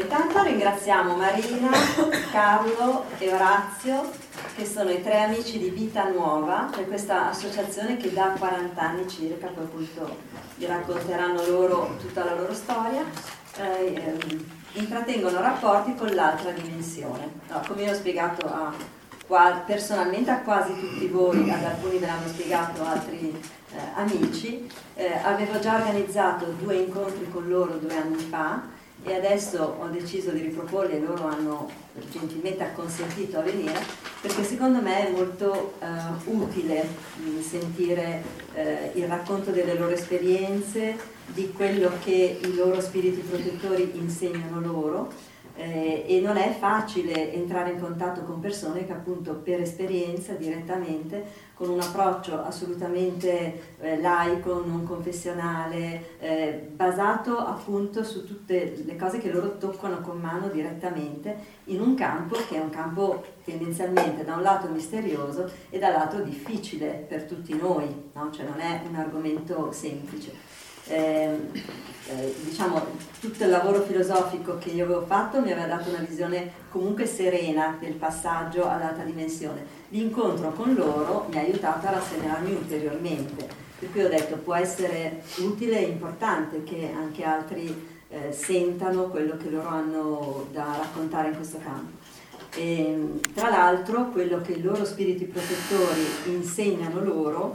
intanto ringraziamo Marina, Carlo e Orazio, che sono i 3 amici di Vita Nuova, per questa associazione che da 40 anni circa, poi appunto vi racconteranno loro tutta la loro storia, intrattengono rapporti con l'altra dimensione. Allora, come io ho spiegato personalmente a quasi tutti voi, ad alcuni ve l'hanno spiegato altri amici, avevo già organizzato 2 incontri con loro 2 anni fa, e adesso ho deciso di riproporli e loro hanno gentilmente acconsentito a venire, perché secondo me è molto utile sentire il racconto delle loro esperienze, di quello che i loro spiriti protettori insegnano loro, e non è facile entrare in contatto con persone che appunto per esperienza direttamente, con un approccio assolutamente laico, non confessionale, basato appunto su tutte le cose che loro toccano con mano direttamente, in un campo che è un campo tendenzialmente da un lato misterioso e dall'altro difficile per tutti noi, no? Cioè non è un argomento semplice. Diciamo, tutto il lavoro filosofico che io avevo fatto mi aveva dato una visione comunque serena del passaggio all'altra dimensione. L'incontro con loro mi ha aiutato a rasserenarmi ulteriormente, per cui ho detto può essere utile e importante che anche altri sentano quello che loro hanno da raccontare in questo campo. E, tra l'altro, quello che i loro spiriti protettori insegnano loro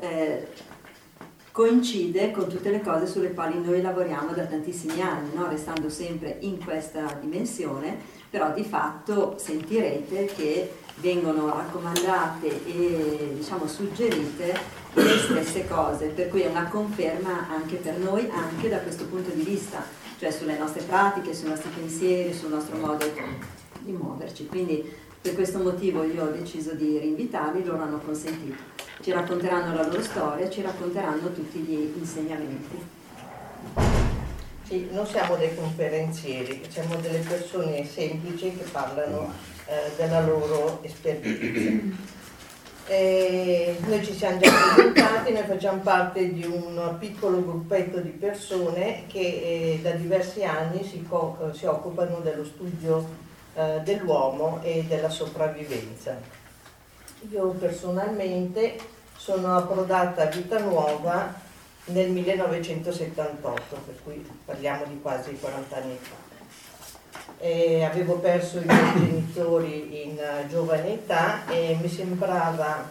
coincide con tutte le cose sulle quali noi lavoriamo da tantissimi anni, no? Restando sempre in questa dimensione, però di fatto sentirete che vengono raccomandate e diciamo suggerite le stesse cose, per cui è una conferma anche per noi, anche da questo punto di vista, cioè sulle nostre pratiche, sui nostri pensieri, sul nostro modo di muoverci. Quindi per questo motivo io ho deciso di rinvitarli, loro hanno consentito. Ci racconteranno la loro storia, ci racconteranno tutti gli insegnamenti. Sì, non siamo dei conferenzieri, siamo delle persone semplici che parlano della loro esperienza. Noi ci siamo già presentati, noi facciamo parte di un piccolo gruppetto di persone che da diversi anni si occupano dello studio dell'uomo e della sopravvivenza. Io personalmente sono approdata a Vita Nuova nel 1978, per cui parliamo di quasi 40 anni fa. Avevo perso i miei genitori in giovane età e mi sembrava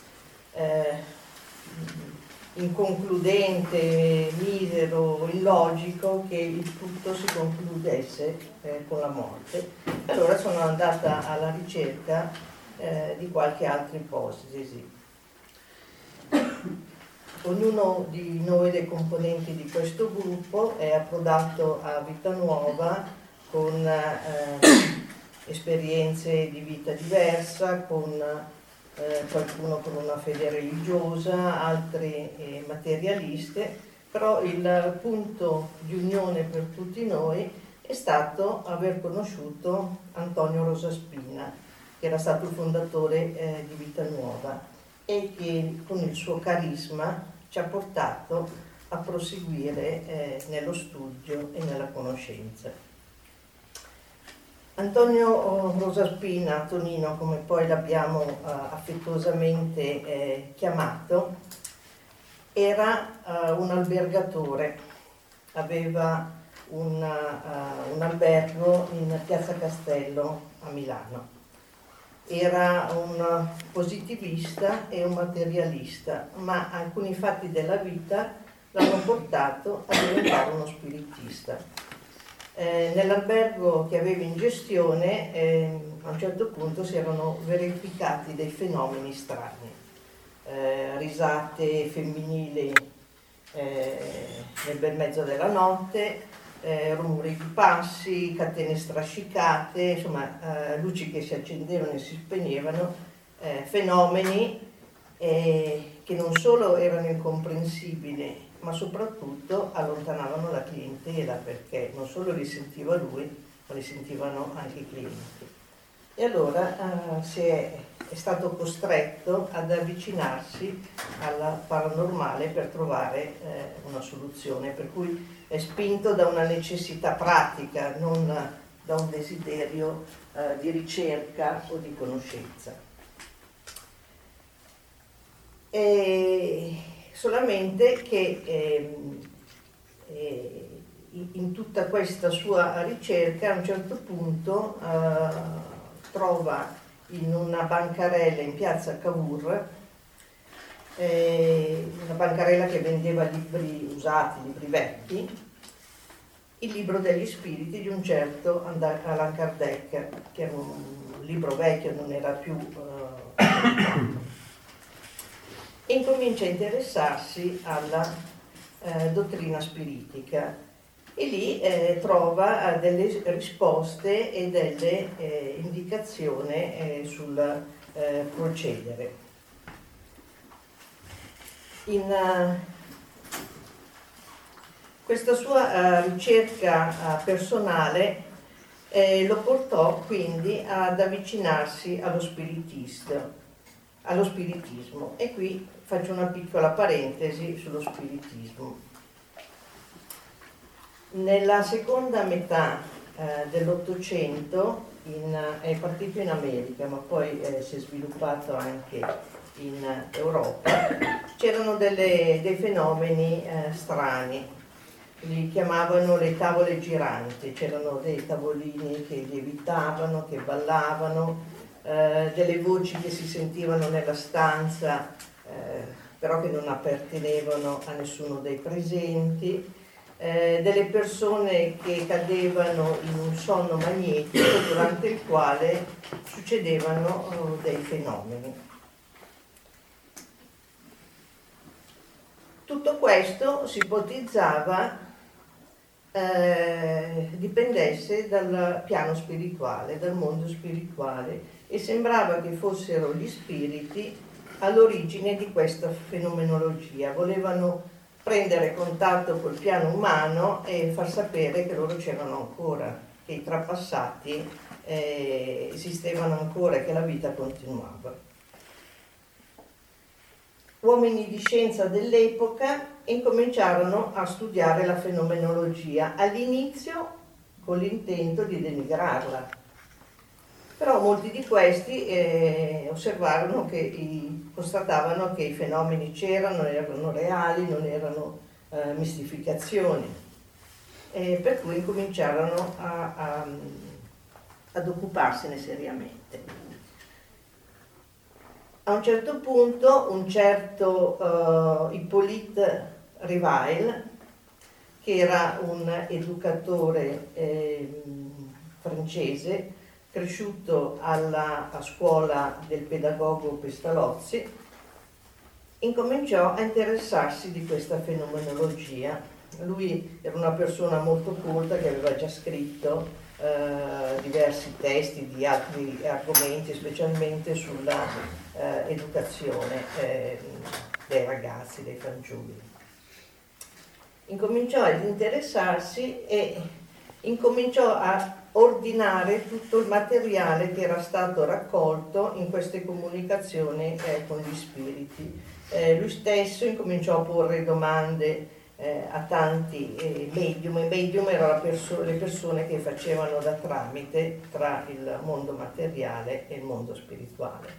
inconcludente, misero, illogico che il tutto si concludesse con la morte. Allora sono andata alla ricerca di qualche altra ipotesi. Ognuno di noi dei componenti di questo gruppo è approdato a Vita Nuova con esperienze di vita diversa, con qualcuno con una fede religiosa, altri materialiste, però il punto di unione per tutti noi è stato aver conosciuto Antonio Rosaspina, che era stato il fondatore di Vita Nuova e che con il suo carisma ci ha portato a proseguire nello studio e nella conoscenza. Antonio Rosaspina, Tonino come poi l'abbiamo affettuosamente chiamato, era un albergatore, aveva un albergo in Piazza Castello a Milano. Era un positivista e un materialista, ma alcuni fatti della vita l'hanno portato a diventare uno spiritista. Nell'albergo che aveva in gestione a un certo punto si erano verificati dei fenomeni strani, risate femminili nel bel mezzo della notte, rumori di passi, catene strascicate, insomma luci che si accendevano e si spegnevano, fenomeni che non solo erano incomprensibili ma soprattutto allontanavano la clientela, perché non solo li sentiva lui ma li sentivano anche i clienti. E allora è stato costretto ad avvicinarsi alla paranormale per trovare una soluzione, per cui è spinto da una necessità pratica, non da un desiderio di ricerca o di conoscenza. Solamente che in tutta questa sua ricerca a un certo punto trova in una bancarella in piazza Cavour, una bancarella che vendeva libri usati, libri vecchi, il libro degli spiriti di un certo Allan Kardec, che era un libro vecchio, non era più e incomincia a interessarsi alla dottrina spiritica e lì trova delle risposte e delle indicazioni sul procedere. Questa sua ricerca personale lo portò quindi ad avvicinarsi allo spiritismo. E qui faccio una piccola parentesi sullo spiritismo. Nella seconda metà dell'Ottocento è partito in America, ma poi si è sviluppato anche in Europa, c'erano dei fenomeni strani. Li chiamavano le tavole giranti, c'erano dei tavolini che lievitavano, che ballavano, delle voci che si sentivano nella stanza, però che non appartenevano a nessuno dei presenti, delle persone che cadevano in un sonno magnetico durante il quale succedevano dei fenomeni. Tutto questo si ipotizzava dipendesse dal piano spirituale, dal mondo spirituale, e sembrava che fossero gli spiriti all'origine di questa fenomenologia. Volevano prendere contatto col piano umano e far sapere che loro c'erano ancora, che i trapassati esistevano ancora e che la vita continuava. Uomini di scienza dell'epoca incominciarono a studiare la fenomenologia, all'inizio con l'intento di denigrarla, però molti di questi constatavano che i fenomeni c'erano, erano reali, non erano mistificazioni, per cui incominciarono ad occuparsene seriamente. A un certo punto un certo Hippolyte Rivail, che era un educatore francese, cresciuto a scuola del pedagogo Pestalozzi, incominciò a interessarsi di questa fenomenologia. Lui era una persona molto colta che aveva già scritto diversi testi di altri argomenti, specialmente sulla educazione dei ragazzi, dei fanciulli. Incominciò ad interessarsi e incominciò a ordinare tutto il materiale che era stato raccolto in queste comunicazioni con gli spiriti. Lui stesso incominciò a porre domande a tanti medium. I medium erano le persone che facevano da tramite tra il mondo materiale e il mondo spirituale.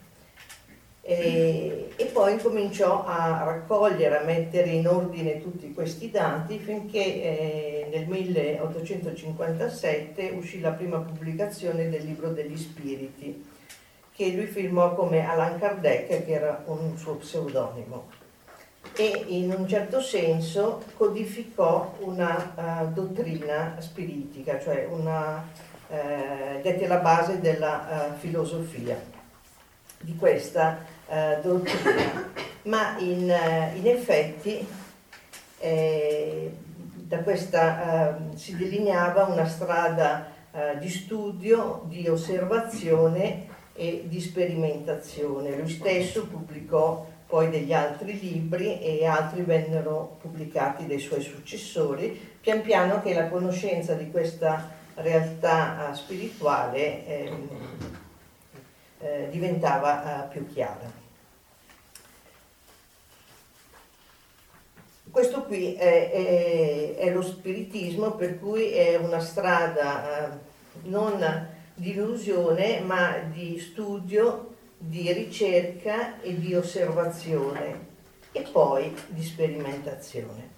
E poi cominciò a raccogliere, a mettere in ordine tutti questi dati finché nel 1857 uscì la prima pubblicazione del libro degli spiriti, che lui firmò come Allan Kardec, che era un suo pseudonimo, e in un certo senso codificò una dottrina spiritica, cioè dette la base della filosofia di questa dottrina, ma in effetti da questa si delineava una strada di studio, di osservazione e di sperimentazione. Lui stesso pubblicò poi degli altri libri e altri vennero pubblicati dai suoi successori, pian piano che la conoscenza di questa realtà spirituale diventava più chiara. Questo qui è lo spiritismo, per cui è una strada non di illusione, ma di studio, di ricerca e di osservazione e poi di sperimentazione.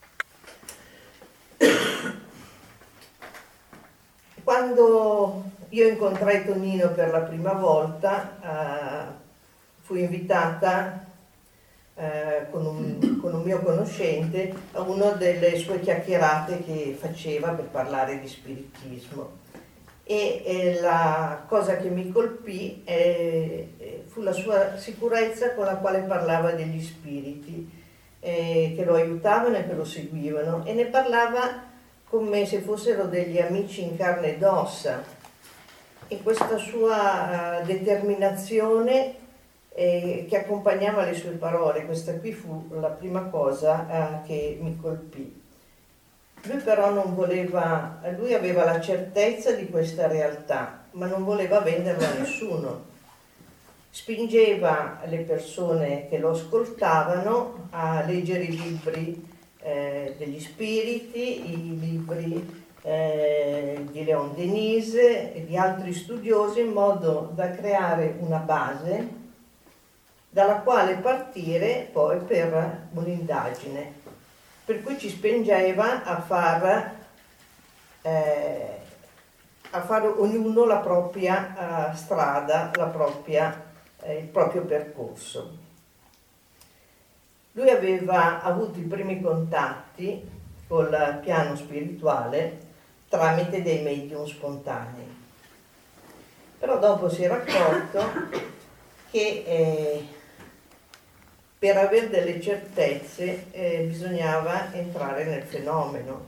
Quando io incontrai Tonino per la prima volta, fui invitata con un mio conoscente a una delle sue chiacchierate che faceva per parlare di spiritismo. E la cosa che mi colpì fu la sua sicurezza con la quale parlava degli spiriti che lo aiutavano e che lo seguivano, e ne parlava come se fossero degli amici in carne ed ossa, e questa sua determinazione che accompagnava le sue parole, questa qui fu la prima cosa che mi colpì. Lui però non voleva, lui aveva la certezza di questa realtà, ma non voleva venderla a nessuno. Spingeva le persone che lo ascoltavano a leggere i libri degli spiriti, i libri di Leon Denis e di altri studiosi, in modo da creare una base dalla quale partire poi per un'indagine. Per cui ci spingeva a fare ognuno la propria strada, il proprio percorso. Lui aveva avuto i primi contatti col piano spirituale tramite dei medium spontanei, però dopo si era accorto che per avere delle certezze bisognava entrare nel fenomeno,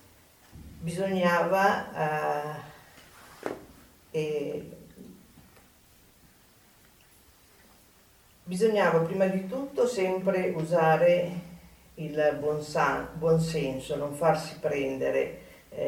bisognava prima di tutto sempre usare il buon senso, non farsi prendere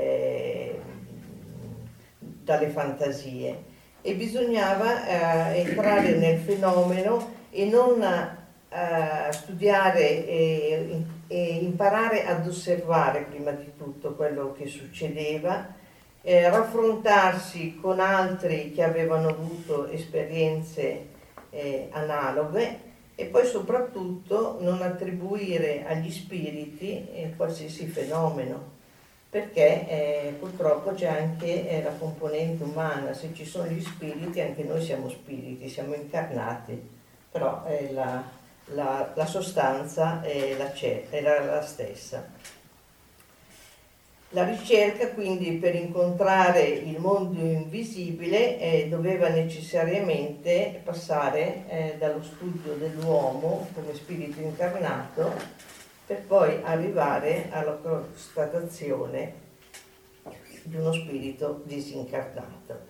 dalle fantasie, e bisognava entrare nel fenomeno e non studiare e imparare ad osservare prima di tutto quello che succedeva, raffrontarsi con altri che avevano avuto esperienze analoghe, e poi soprattutto non attribuire agli spiriti qualsiasi fenomeno, perché purtroppo c'è anche la componente umana. Se ci sono gli spiriti, anche noi siamo spiriti, siamo incarnati, però la sostanza era la stessa. La ricerca quindi per incontrare il mondo invisibile doveva necessariamente passare dallo studio dell'uomo come spirito incarnato, per poi arrivare alla constatazione di uno spirito disincarnato.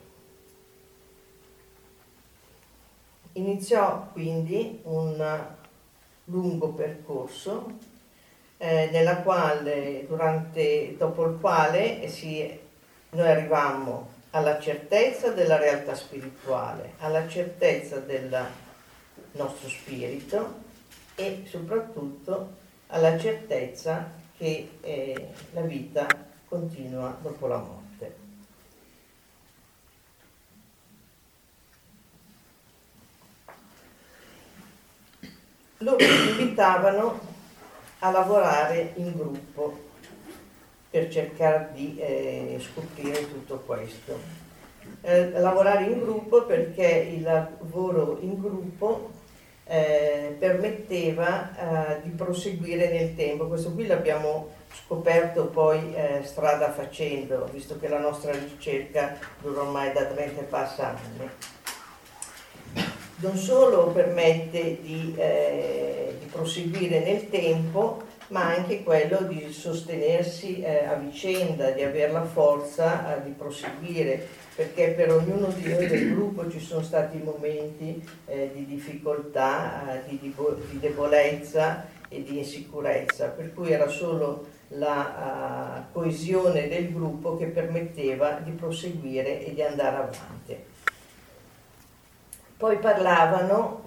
Iniziò quindi un lungo percorso dopo il quale noi arrivammo alla certezza della realtà spirituale, alla certezza del nostro spirito e soprattutto alla certezza che la vita continua dopo la morte. Loro ci invitavano a lavorare in gruppo per cercare di scoprire tutto questo. Lavorare in gruppo perché il lavoro in gruppo permetteva di proseguire nel tempo. Questo qui l'abbiamo scoperto poi strada facendo, visto che la nostra ricerca dura ormai da 30 e passa anni. Non solo permette di proseguire nel tempo, ma anche quello di sostenersi a vicenda, di avere la forza di proseguire, perché per ognuno di noi del gruppo ci sono stati momenti di difficoltà, di debolezza e di insicurezza, per cui era solo la coesione del gruppo che permetteva di proseguire e di andare avanti. Poi parlavano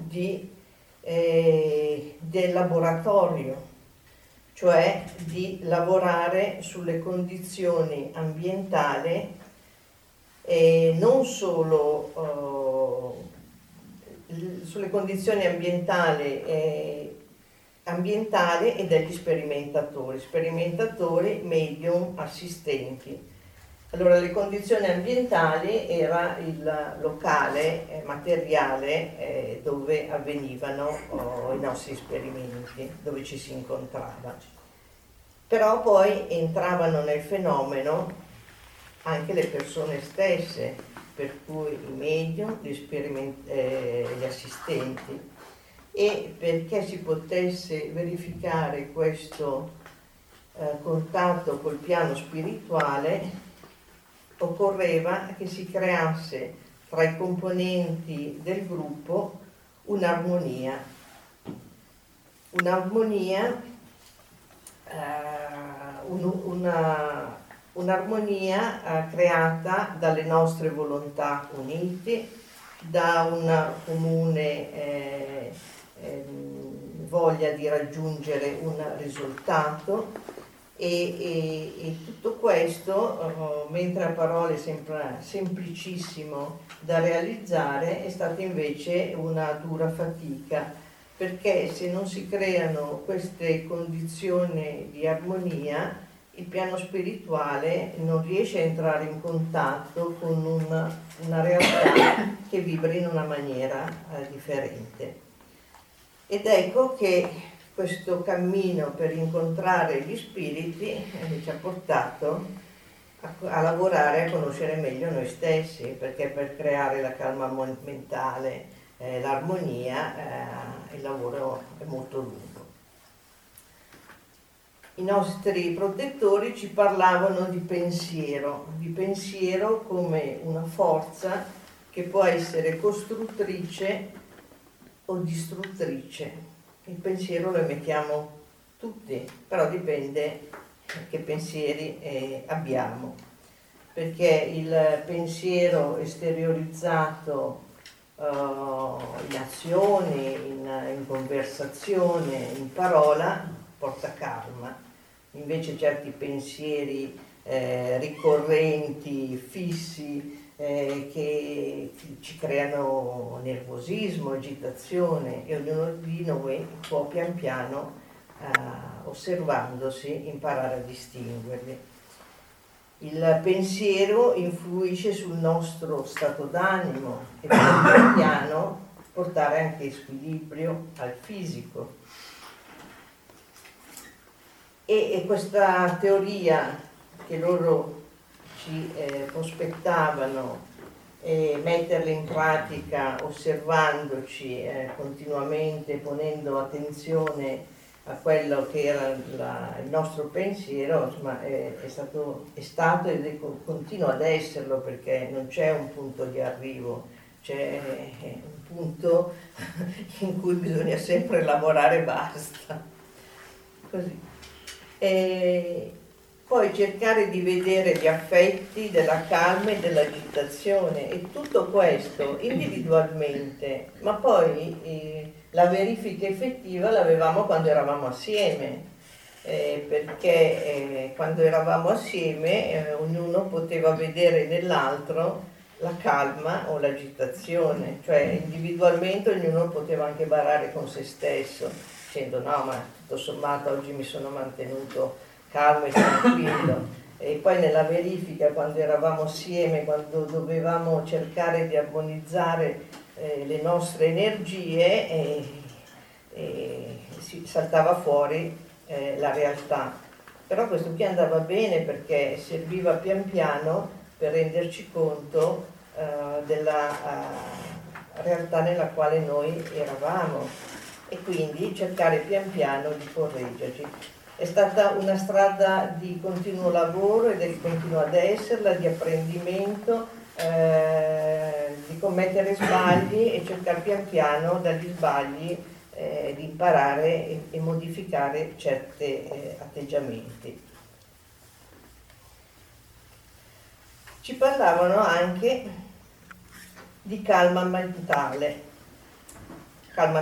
del laboratorio, cioè di lavorare sulle condizioni ambientali non solo sulle condizioni ambientali e degli sperimentatori, medium, assistenti. Allora, le condizioni ambientali era il locale materiale dove avvenivano i nostri esperimenti, dove ci si incontrava. Però poi entravano nel fenomeno anche le persone stesse, per cui i medium, gli assistenti, e perché si potesse verificare questo contatto col piano spirituale occorreva che si creasse tra i componenti del gruppo un'armonia creata dalle nostre volontà unite, da una comune voglia di raggiungere un risultato, e tutto questo, mentre a parole sembra semplicissimo da realizzare, è stata invece una dura fatica, perché se non si creano queste condizioni di armonia, il piano spirituale non riesce a entrare in contatto con una realtà che vibra in una maniera differente. Ed ecco che questo cammino per incontrare gli spiriti ci ha portato a lavorare, a conoscere meglio noi stessi, perché per creare la calma mentale, l'armonia, il lavoro è molto lungo. I nostri protettori ci parlavano di pensiero come una forza che può essere costruttrice o distruttrice. Il pensiero lo emettiamo tutti, però dipende che pensieri abbiamo, perché il pensiero esteriorizzato in azione, in conversazione, in parola, porta karma. Invece certi pensieri ricorrenti, fissi, che ci creano nervosismo, agitazione, e ognuno di noi può pian piano, osservandosi, imparare a distinguerli. Il pensiero influisce sul nostro stato d'animo e pian piano portare anche squilibrio al fisico. E questa teoria che loro ci prospettavano, metterla in pratica osservandoci continuamente, ponendo attenzione a quello che era il nostro pensiero, insomma, è stato ed continua ad esserlo, perché non c'è un punto di arrivo, c'è un punto in cui bisogna sempre lavorare e basta. Così. E poi cercare di vedere gli affetti della calma e dell'agitazione, e tutto questo individualmente, ma poi la verifica effettiva l'avevamo quando eravamo assieme, perché quando eravamo assieme ognuno poteva vedere nell'altro la calma o l'agitazione, cioè individualmente ognuno poteva anche barare con se stesso, dicendo no, ma tutto sommato oggi mi sono mantenuto calmo e tranquillo. E poi nella verifica, quando eravamo assieme, quando dovevamo cercare di armonizzare le nostre energie, si saltava fuori la realtà. Però questo qui andava bene, perché serviva pian piano per renderci conto della realtà nella quale noi eravamo, e quindi cercare pian piano di correggerci. È stata una strada di continuo lavoro, ed continua ad esserla, di apprendimento, di commettere sbagli e cercare pian piano dagli sbagli di imparare e modificare certi atteggiamenti. Ci parlavano anche di calma mentale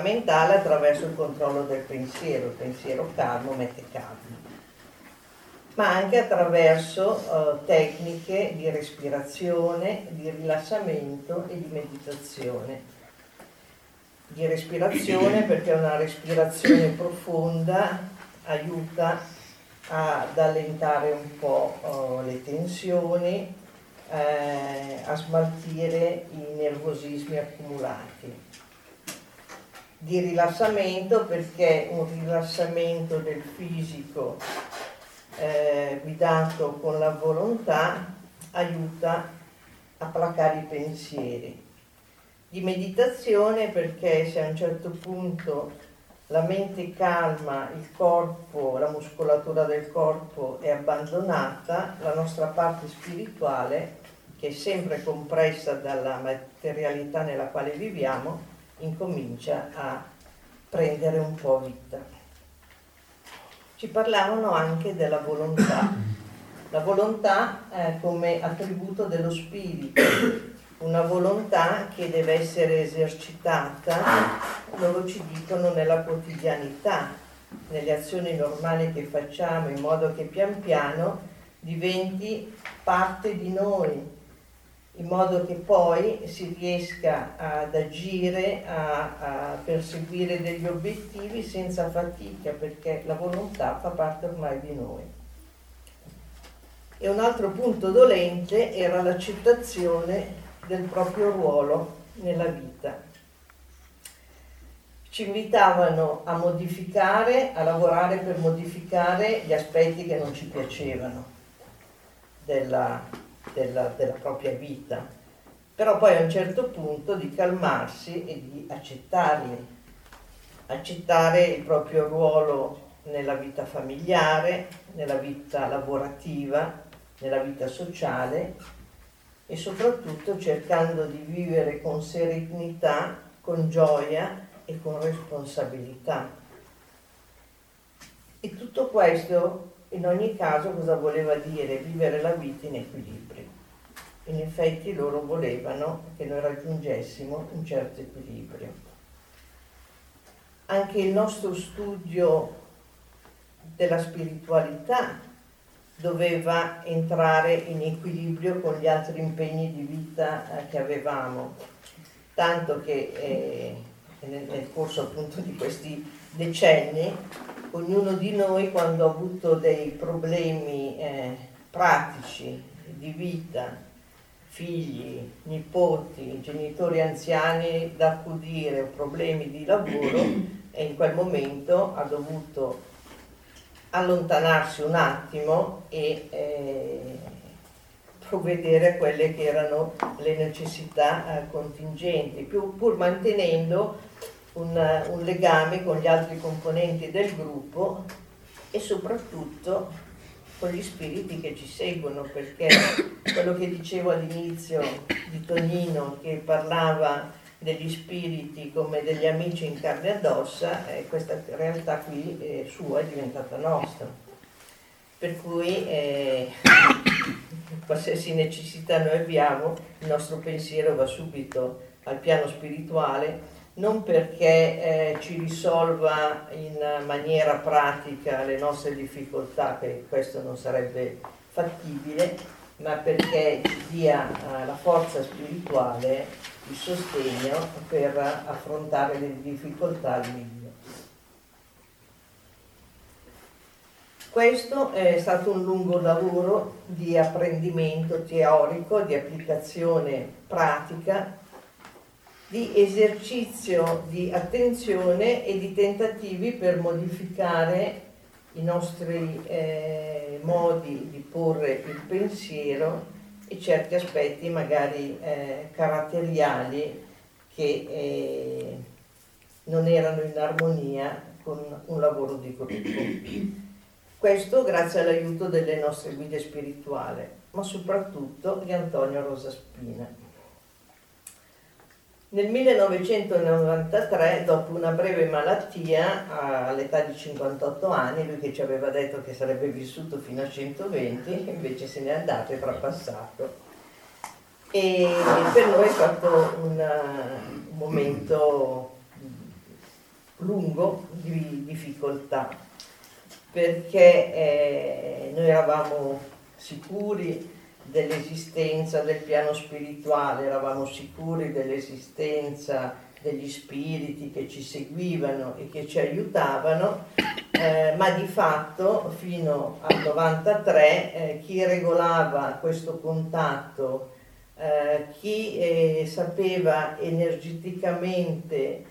attraverso il controllo del pensiero. Il pensiero calmo mette calma. ma anche attraverso tecniche di respirazione, di rilassamento e di meditazione. Di respirazione perché una respirazione profonda aiuta ad allentare un po' le tensioni, a smaltire i nervosismi accumulati. Di rilassamento perché un rilassamento del fisico guidato con la volontà aiuta a placare i pensieri. Di meditazione perché se a un certo punto la mente calma, il corpo, la muscolatura del corpo è abbandonata, la nostra parte spirituale, che è sempre compressa dalla materialità nella quale viviamo, incomincia a prendere un po' vita. Ci parlavano anche della volontà. La volontà come attributo dello spirito. Una volontà che deve essere esercitata, loro ci dicono, nella quotidianità, nelle azioni normali che facciamo, in modo che pian piano diventi parte di noi, in modo che poi si riesca ad agire, a perseguire degli obiettivi senza fatica, perché la volontà fa parte ormai di noi. E un altro punto dolente era l'accettazione del proprio ruolo nella vita. Ci invitavano a modificare, a lavorare per modificare gli aspetti che non ci piacevano della propria vita, però poi a un certo punto di calmarsi e di accettarli, accettare il proprio ruolo nella vita familiare, nella vita lavorativa, nella vita sociale, e soprattutto cercando di vivere con serenità, con gioia e con responsabilità. E tutto questo, in ogni caso, cosa voleva dire? Vivere la vita in equilibrio. In effetti loro volevano che noi raggiungessimo un certo equilibrio. Anche il nostro studio della spiritualità doveva entrare in equilibrio con gli altri impegni di vita che avevamo, tanto che nel corso appunto di questi decenni ognuno di noi, quando ha avuto dei problemi pratici di vita, figli, nipoti, genitori anziani da accudire, problemi di lavoro, e in quel momento ha dovuto allontanarsi un attimo e provvedere a quelle che erano le necessità contingenti, pur mantenendo un legame con gli altri componenti del gruppo e soprattutto con gli spiriti che ci seguono, perché quello che dicevo all'inizio di Tonino, che parlava degli spiriti come degli amici in carne ed ossa, questa realtà qui sua è diventata nostra, per cui qualsiasi necessità noi abbiamo, il nostro pensiero va subito al piano spirituale, non perché ci risolva in maniera pratica le nostre difficoltà, che questo non sarebbe fattibile, ma perché ci dia la forza spirituale, il sostegno per affrontare le difficoltà al meglio. Questo è stato un lungo lavoro di apprendimento teorico, di applicazione pratica, di esercizio di attenzione e di tentativi per modificare i nostri modi di porre il pensiero e certi aspetti magari caratteriali che non erano in armonia con un lavoro di gruppo. Questo grazie all'aiuto delle nostre guide spirituali, ma soprattutto di Antonio Rosaspina. Nel 1993, dopo una breve malattia, all'età di 58 anni, lui che ci aveva detto che sarebbe vissuto fino a 120, invece se n'è andato e trapassato. E per noi è stato un momento lungo di difficoltà. perché noi eravamo sicuri dell'esistenza del piano spirituale, eravamo sicuri dell'esistenza degli spiriti che ci seguivano e che ci aiutavano, ma di fatto fino al 93 chi regolava questo contatto, chi sapeva energeticamente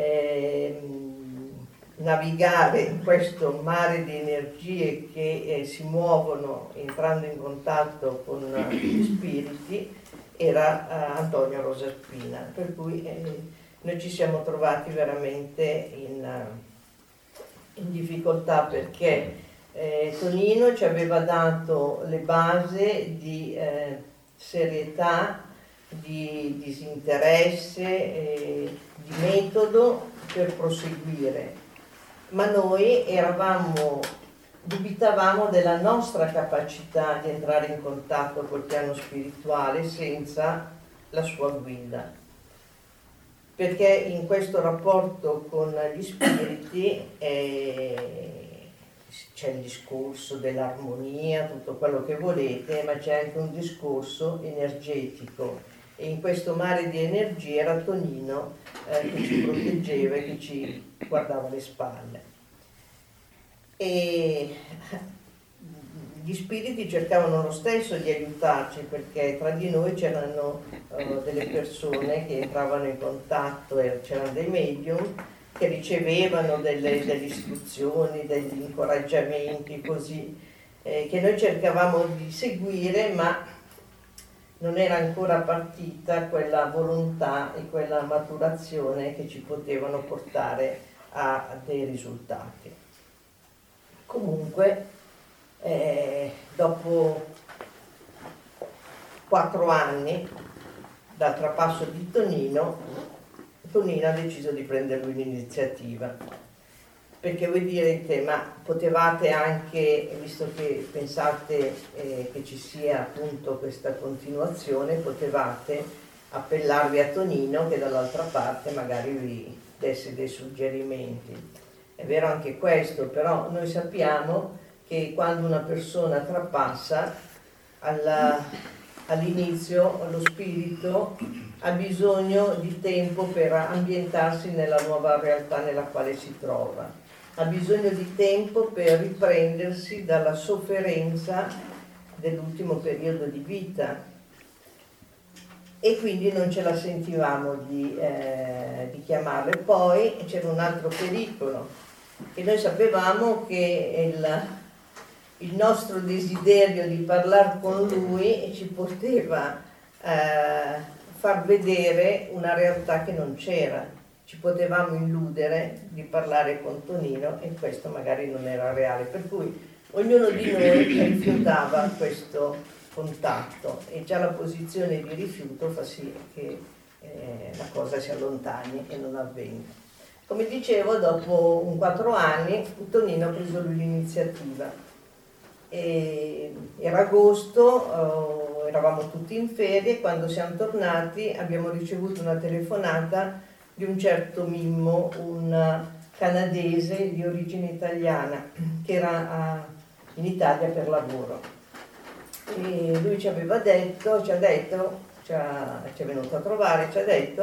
navigare in questo mare di energie che si muovono entrando in contatto con gli spiriti, era Antonio Rosaspina, per cui noi ci siamo trovati veramente in difficoltà, perché Tonino ci aveva dato le basi di serietà, di disinteresse, di metodo per proseguire, ma noi dubitavamo della nostra capacità di entrare in contatto col piano spirituale senza la sua guida, perché in questo rapporto con gli spiriti c'è il discorso dell'armonia, tutto quello che volete, ma c'è anche un discorso energetico, e in questo mare di energia era Tonino che ci proteggeva e che ci guardava le spalle. E gli spiriti cercavano lo stesso di aiutarci, perché tra di noi c'erano delle persone che entravano in contatto, c'erano dei medium che ricevevano delle istruzioni, degli incoraggiamenti così, che noi cercavamo di seguire, ma non era ancora partita quella volontà e quella maturazione che ci potevano portare a dei risultati. Comunque, dopo 4 anni dal trapasso di Tonino ha deciso di prendere lui l'iniziativa, perché voi direte, ma potevate anche, visto che pensate che ci sia appunto questa continuazione, potevate appellarvi a Tonino che dall'altra parte magari vi desse dei suggerimenti. È vero anche questo, però noi sappiamo che quando una persona trapassa, all'inizio lo spirito ha bisogno di tempo per ambientarsi nella nuova realtà nella quale si trova, ha bisogno di tempo per riprendersi dalla sofferenza dell'ultimo periodo di vita, e quindi non ce la sentivamo di chiamarlo. E poi c'era un altro pericolo, che noi sapevamo che il nostro desiderio di parlare con lui ci poteva far vedere una realtà che non c'era, ci potevamo illudere di parlare con Tonino e questo magari non era reale, per cui ognuno di noi rifiutava questo contatto, e già la posizione di rifiuto fa sì che la cosa si allontani e non avvenga. Come dicevo, dopo 4 anni Tonino ha preso lui l'iniziativa. Era agosto, eravamo tutti in ferie, quando siamo tornati abbiamo ricevuto una telefonata di un certo Mimmo, un canadese di origine italiana che era in Italia per lavoro, e lui ci è venuto a trovare, ci ha detto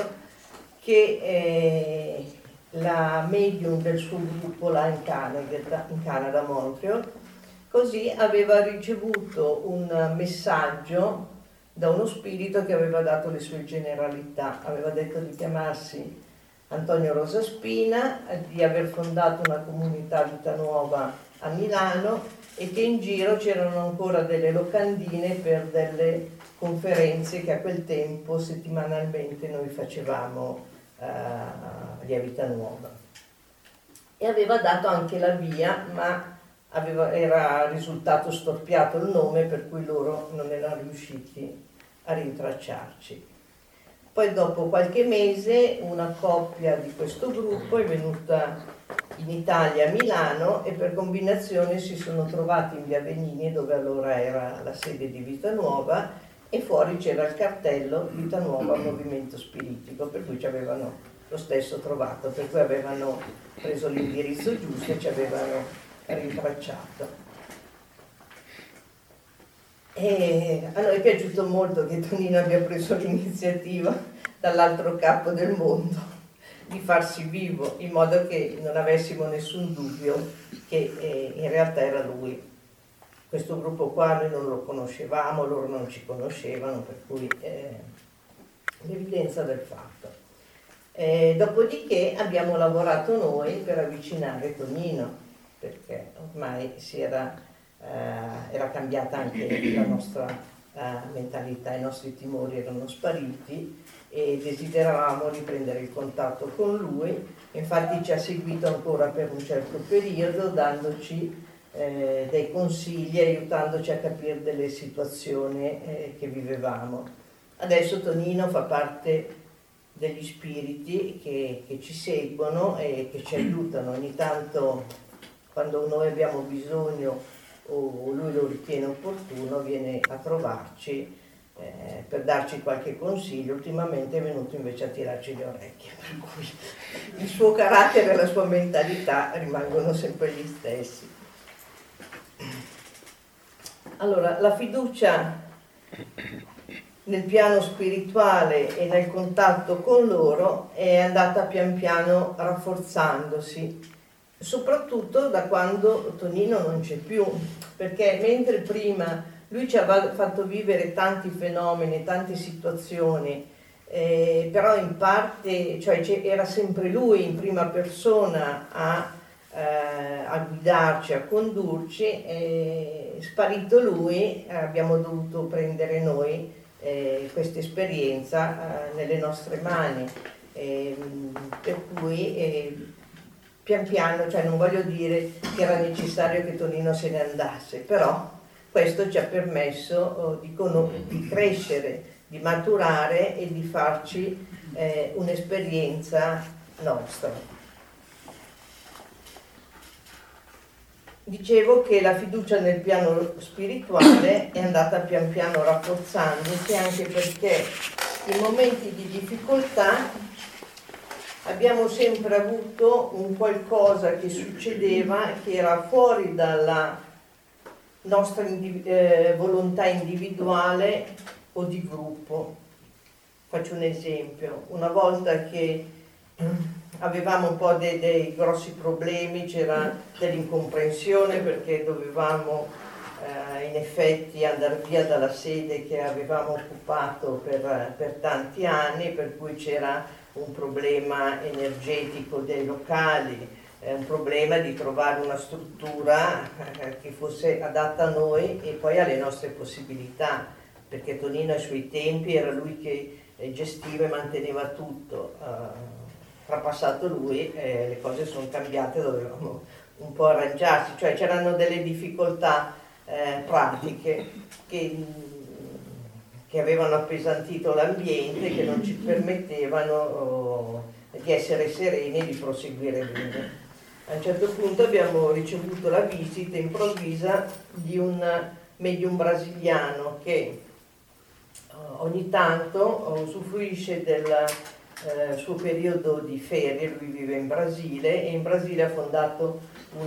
che la medium del suo gruppo là in Canada, a Montreal, così aveva ricevuto un messaggio da uno spirito che aveva dato le sue generalità, aveva detto di chiamarsi Antonio Rosaspina, di aver fondato una comunità Vita Nuova a Milano e che in giro c'erano ancora delle locandine per delle conferenze che a quel tempo settimanalmente noi facevamo a Vita Nuova. E aveva dato anche la via, ma era risultato storpiato il nome, per cui loro non erano riusciti a rintracciarci. Poi dopo qualche mese una coppia di questo gruppo è venuta in Italia, a Milano, e per combinazione si sono trovati in via Venini, dove allora era la sede di Vita Nuova, e fuori c'era il cartello Vita Nuova Movimento Spiritico, per cui ci avevano lo stesso trovato, per cui avevano preso l'indirizzo giusto e ci avevano rintracciato. E a noi è piaciuto molto che Tonino abbia preso l'iniziativa dall'altro capo del mondo di farsi vivo, in modo che non avessimo nessun dubbio che in realtà era lui. Questo gruppo qua noi non lo conoscevamo, loro non ci conoscevano, per cui l'evidenza del fatto. Dopodiché abbiamo lavorato noi per avvicinare Tonino, perché ormai era cambiata anche la nostra mentalità, i nostri timori erano spariti e desideravamo riprendere il contatto con lui. Infatti ci ha seguito ancora per un certo periodo, dandoci dei consigli, aiutandoci a capire delle situazioni che vivevamo. Adesso Tonino fa parte degli spiriti che ci seguono e che ci aiutano. Ogni tanto, quando noi abbiamo bisogno o lui lo ritiene opportuno, viene a trovarci per darci qualche consiglio. Ultimamente è venuto invece a tirarci le orecchie, per cui il suo carattere e la sua mentalità rimangono sempre gli stessi. Allora, la fiducia nel piano spirituale e nel contatto con loro è andata pian piano rafforzandosi, soprattutto da quando Tonino non c'è più, perché mentre prima lui ci aveva fatto vivere tanti fenomeni, tante situazioni, però in parte, cioè era sempre lui in prima persona a guidarci, a condurci, sparito lui abbiamo dovuto prendere noi questa esperienza nelle nostre mani, per cui pian piano, cioè non voglio dire che era necessario che Tonino se ne andasse, però questo ci ha permesso di crescere, di maturare e di farci un'esperienza nostra. Dicevo che la fiducia nel piano spirituale è andata pian piano rafforzandosi, anche perché in momenti di difficoltà abbiamo sempre avuto un qualcosa che succedeva che era fuori dalla nostra volontà individuale o di gruppo. Faccio un esempio: una volta che avevamo un po' dei grossi problemi, c'era dell'incomprensione perché dovevamo in effetti andare via dalla sede che avevamo occupato per tanti anni, per cui c'era un problema energetico dei locali, un problema di trovare una struttura che fosse adatta a noi e poi alle nostre possibilità, perché Tonino ai suoi tempi era lui che gestiva e manteneva tutto. Trapassato lui, le cose sono cambiate, dovevamo un po' arrangiarsi, cioè c'erano delle difficoltà pratiche che avevano appesantito l'ambiente, che non ci permettevano di essere sereni e di proseguire bene. A un certo punto abbiamo ricevuto la visita improvvisa di un medium brasiliano che ogni tanto usufruisce del suo periodo di ferie. Lui vive in Brasile e in Brasile ha fondato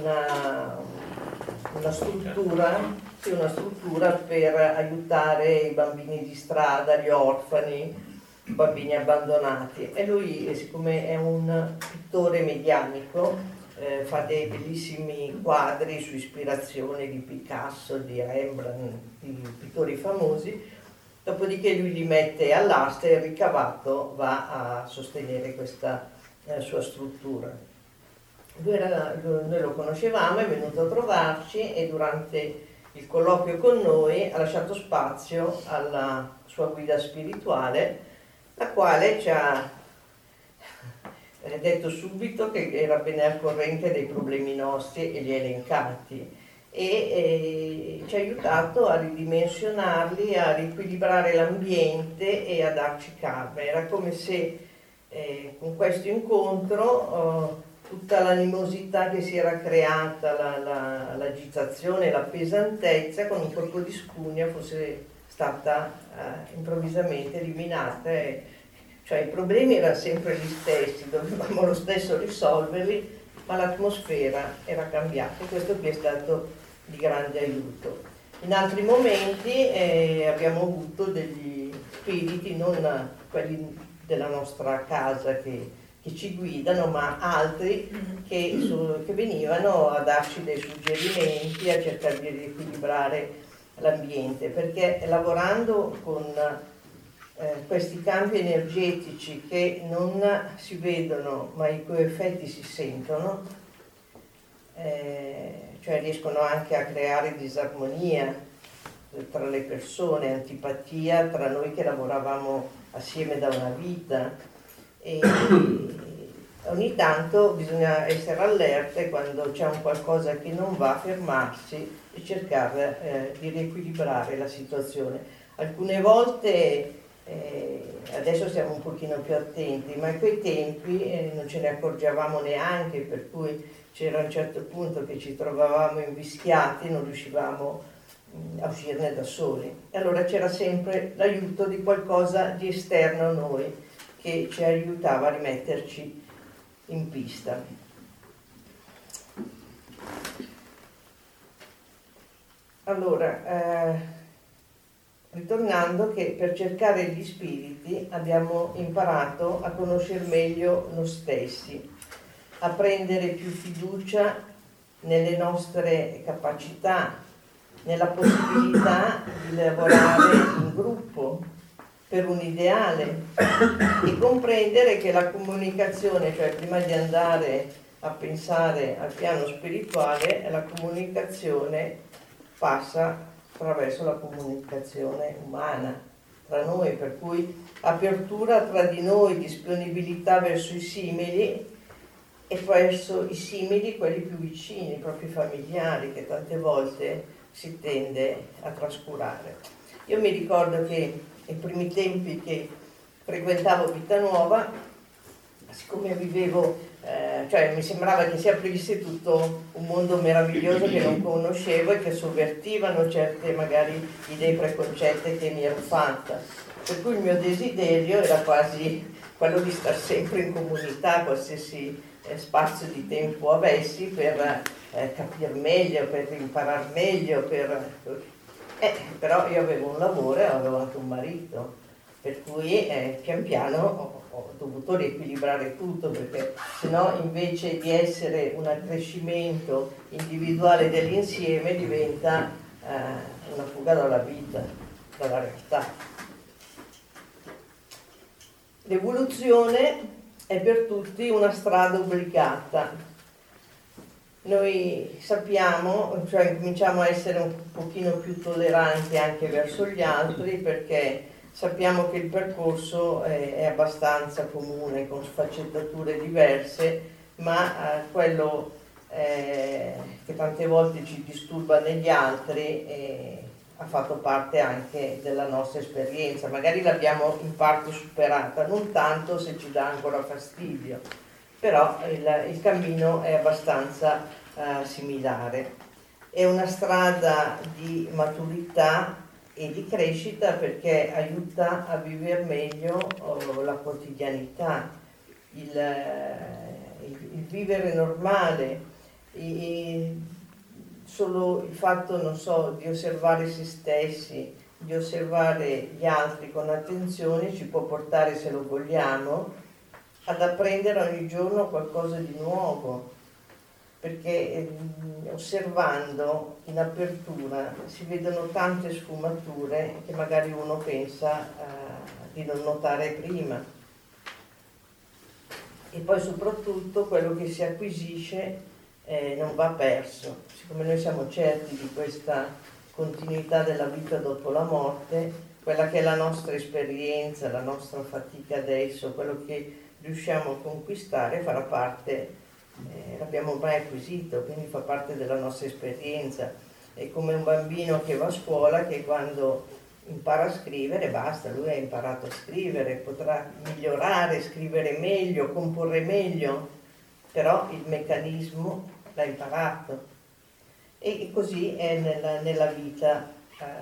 una struttura per aiutare i bambini di strada, gli orfani, i bambini abbandonati. E lui, siccome è un pittore medianico, fa dei bellissimi quadri su ispirazione di Picasso, di Rembrandt, di pittori famosi. Dopodiché lui li mette all'asta e il ricavato va a sostenere questa sua struttura. Noi lo conoscevamo, è venuto a trovarci e durante il colloquio con noi ha lasciato spazio alla sua guida spirituale, la quale ci ha detto subito che era bene al corrente dei problemi nostri e li ha elencati. E ci ha aiutato a ridimensionarli, a riequilibrare l'ambiente e a darci calma. Era come se con questo incontro tutta l'animosità che si era creata, l'agitazione, la pesantezza con un colpo di spugna fosse stata improvvisamente eliminata. Cioè i problemi erano sempre gli stessi, dovevamo lo stesso risolverli, ma l'atmosfera era cambiata e questo qui è stato di grande aiuto. In altri momenti abbiamo avuto degli spiriti, non quelli della nostra casa che ci guidano, ma altri che venivano a darci dei suggerimenti, a cercare di riequilibrare l'ambiente, perché lavorando con questi cambi energetici che non si vedono ma i cui effetti si sentono, cioè riescono anche a creare disarmonia tra le persone, antipatia tra noi che lavoravamo assieme da una vita, e ogni tanto bisogna essere allerte quando c'è un qualcosa che non va, fermarsi e cercare di riequilibrare la situazione. Alcune volte adesso siamo un pochino più attenti, ma in quei tempi non ce ne accorgevamo neanche, per cui c'era un certo punto che ci trovavamo invischiati e non riuscivamo a uscirne da soli. E allora c'era sempre l'aiuto di qualcosa di esterno a noi che ci aiutava a rimetterci in pista. Allora, ritornando, che per cercare gli spiriti abbiamo imparato a conoscere meglio noi stessi, a prendere più fiducia nelle nostre capacità, nella possibilità di lavorare in gruppo per un ideale e comprendere che la comunicazione, cioè prima di andare a pensare al piano spirituale, la comunicazione passa attraverso la comunicazione umana tra noi, per cui apertura tra di noi, disponibilità verso i simili e verso i simili quelli più vicini, i propri familiari, che tante volte si tende a trascurare. Io mi ricordo che nei primi tempi che frequentavo Vita Nuova, siccome vivevo, cioè mi sembrava che si aprisse tutto un mondo meraviglioso che non conoscevo e che sovvertivano certe magari idee preconcette che mi ero fatta, per cui il mio desiderio era quasi quello di star sempre in comunità, qualsiasi spazio di tempo avessi, per capire meglio, per imparare meglio, però io avevo un lavoro e avevo anche un marito, per cui pian piano ho dovuto riequilibrare tutto, perché sennò invece di essere un accrescimento individuale dell'insieme diventa una fuga dalla vita, dalla realtà. L'evoluzione è per tutti una strada obbligata. Noi sappiamo, cioè cominciamo a essere un pochino più tolleranti anche verso gli altri, perché sappiamo che il percorso è abbastanza comune, con sfaccettature diverse, ma quello che tante volte ci disturba negli altri ha fatto parte anche della nostra esperienza. Magari l'abbiamo in parte superata, non tanto se ci dà ancora fastidio, però il cammino è abbastanza similare. È una strada di maturità e di crescita, perché aiuta a vivere meglio la quotidianità, il vivere normale, solo il fatto, non so, di osservare se stessi, di osservare gli altri con attenzione ci può portare, se lo vogliamo, ad apprendere ogni giorno qualcosa di nuovo, perché osservando in apertura si vedono tante sfumature che magari uno pensa di non notare prima. E poi soprattutto quello che si acquisisce non va perso. Siccome noi siamo certi di questa continuità della vita dopo la morte, quella che è la nostra esperienza, la nostra fatica adesso, quello che riusciamo a conquistare farà parte, l'abbiamo ormai acquisito, quindi fa parte della nostra esperienza. È come un bambino che va a scuola, che quando impara a scrivere basta, lui ha imparato a scrivere, potrà migliorare, scrivere meglio, comporre meglio, però il meccanismo l'ha imparato. E così è nella vita.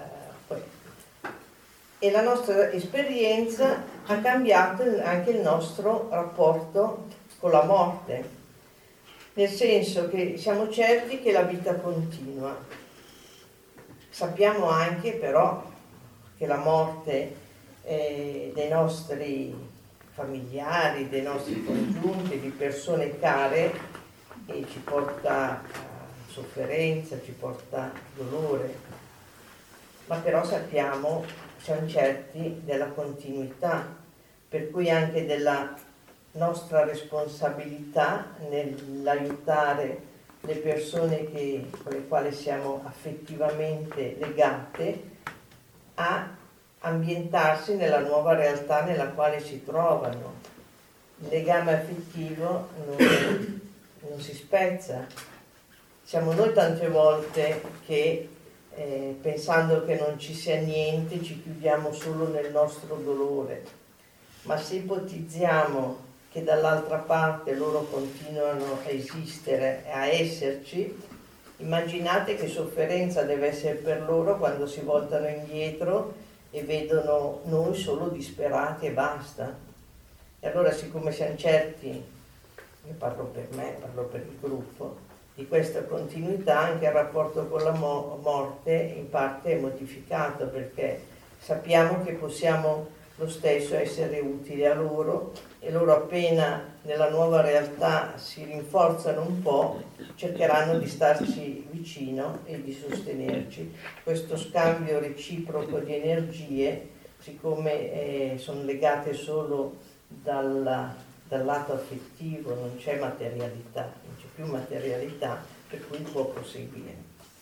E la nostra esperienza ha cambiato anche il nostro rapporto con la morte. nel senso che siamo certi che la vita continua. Sappiamo anche però che la morte dei nostri familiari, dei nostri congiunti, di persone care, ci porta a sofferenza, ci porta a dolore, ma però sappiamo, siamo certi della continuità, per cui anche della nostra responsabilità nell'aiutare le persone con le quali siamo affettivamente legate a ambientarsi nella nuova realtà nella quale si trovano. Il legame affettivo non si spezza. Siamo noi tante volte che pensando che non ci sia niente ci chiudiamo solo nel nostro dolore, ma se ipotizziamo che dall'altra parte loro continuano a esistere e a esserci, immaginate che sofferenza deve essere per loro quando si voltano indietro e vedono noi solo disperati e basta. E allora, siccome siamo certi, io parlo per me, parlo per il gruppo, di questa continuità, anche il rapporto con la morte in parte è modificato, perché sappiamo che possiamo lo stesso essere utili a loro, e loro appena nella nuova realtà si rinforzano un po', cercheranno di starci vicino e di sostenerci. Questo scambio reciproco di energie, siccome sono legate solo dal lato affettivo, non c'è materialità, non c'è più materialità, per cui può proseguire.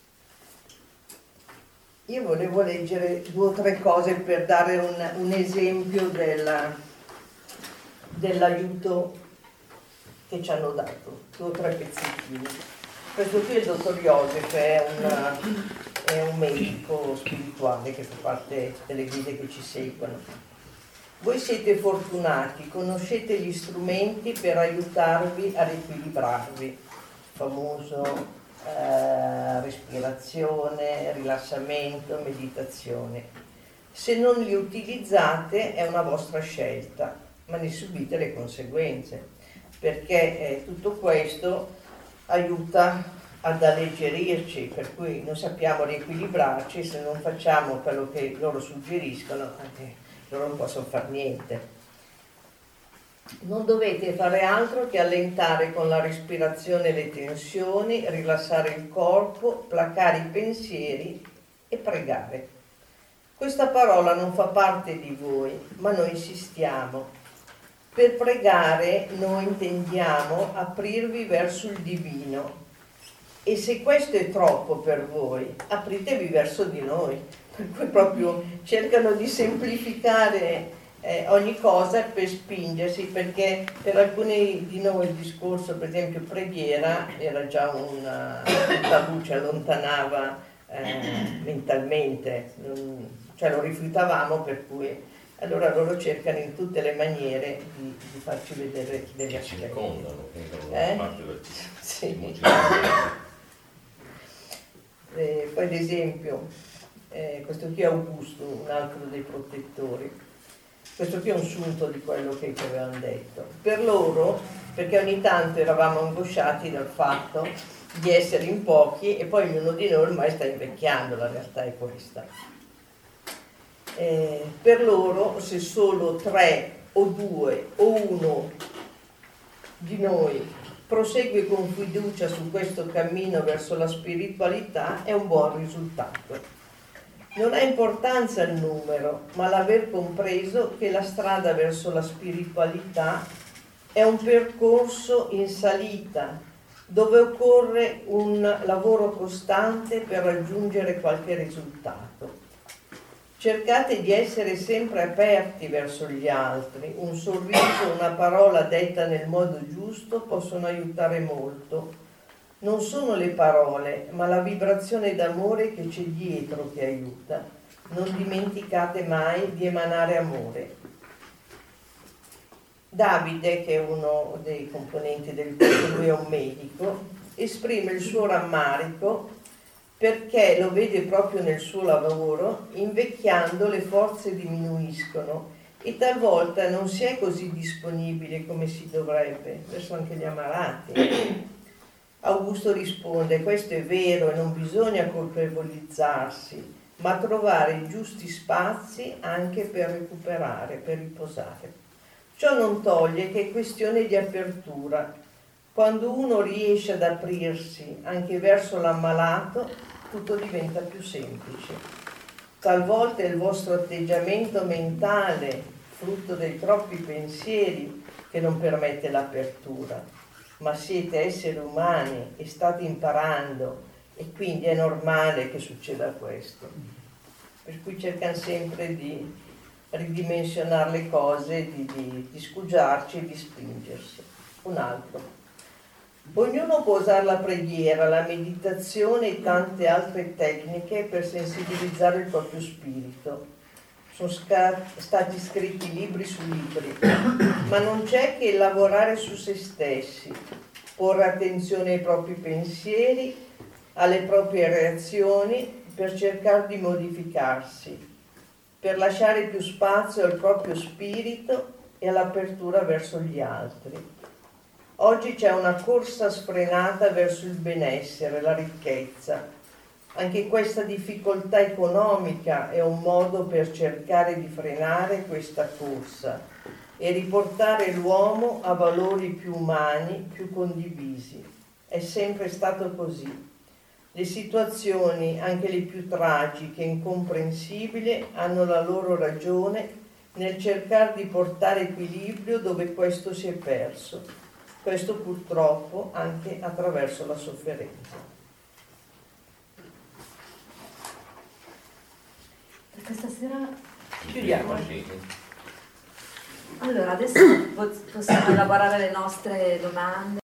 Io volevo leggere 2 o 3 cose per dare un esempio dell'aiuto che ci hanno dato, 2 o 3 pezzettini. Questo qui è il dottor Joseph, è un medico spirituale che fa parte delle guide che ci seguono. Voi siete fortunati, conoscete gli strumenti per aiutarvi a riequilibrarvi, famoso respirazione, rilassamento, meditazione. Se non li utilizzate è una vostra scelta, ma ne subite le conseguenze, perché tutto questo aiuta ad alleggerirci, per cui non sappiamo riequilibrarci se non facciamo quello che loro suggeriscono, loro non possono fare niente. Non dovete fare altro che allentare con la respirazione le tensioni, rilassare il corpo, placare i pensieri e pregare. Questa parola non fa parte di voi, ma noi insistiamo. Per pregare noi intendiamo aprirvi verso il divino, e se questo è troppo per voi, apritevi verso di noi. Per cui proprio cercano di semplificare ogni cosa per spingersi, perché per alcuni di noi il discorso, per esempio preghiera, era già un tabù, ci allontanava mentalmente, cioè lo rifiutavamo, per cui allora loro cercano in tutte le maniere di farci vedere degli aspetti. Ci ricordano, una parte del sì. Poi ad esempio questo qui è Augusto, un altro dei protettori. Questo qui è un sunto di quello che ci avevano detto. Per loro, perché ogni tanto eravamo angosciati dal fatto di essere in pochi e poi ognuno di noi ormai sta invecchiando, la realtà è questa. Per loro, se solo 3 o 2 o 1 di noi prosegue con fiducia su questo cammino verso la spiritualità, è un buon risultato. Non ha importanza il numero, ma l'aver compreso che la strada verso la spiritualità è un percorso in salita, dove occorre un lavoro costante per raggiungere qualche risultato. Cercate di essere sempre aperti verso gli altri. Un sorriso, una parola detta nel modo giusto possono aiutare molto. Non sono le parole, ma la vibrazione d'amore che c'è dietro che aiuta. Non dimenticate mai di emanare amore. Davide, che è uno dei componenti del gruppo, lui è un medico, esprime il suo rammarico perché lo vede proprio nel suo lavoro, invecchiando le forze diminuiscono e talvolta non si è così disponibile come si dovrebbe, verso anche gli ammalati. Augusto risponde: questo è vero e non bisogna colpevolizzarsi, ma trovare i giusti spazi anche per recuperare, per riposare. Ciò non toglie che è questione di apertura. Quando uno riesce ad aprirsi anche verso l'ammalato, tutto diventa più semplice. Talvolta è il vostro atteggiamento mentale, frutto dei troppi pensieri, che non permette l'apertura, ma siete esseri umani e state imparando e quindi è normale che succeda questo. Per cui cercano sempre di ridimensionare le cose, di scugiarci e di spingersi. Un altro. Ognuno può usare la preghiera, la meditazione e tante altre tecniche per sensibilizzare il proprio spirito. Sono stati scritti libri su libri, ma non c'è che lavorare su se stessi, porre attenzione ai propri pensieri, alle proprie reazioni per cercare di modificarsi, per lasciare più spazio al proprio spirito e all'apertura verso gli altri. Oggi c'è una corsa sfrenata verso il benessere, la ricchezza. Anche questa difficoltà economica è un modo per cercare di frenare questa corsa e riportare l'uomo a valori più umani, più condivisi. È sempre stato così. Le situazioni, anche le più tragiche e incomprensibili, hanno la loro ragione nel cercare di portare equilibrio dove questo si è perso. Questo purtroppo anche attraverso la sofferenza. Per questa sera Chiudiamo. allora adesso possiamo elaborare le nostre domande.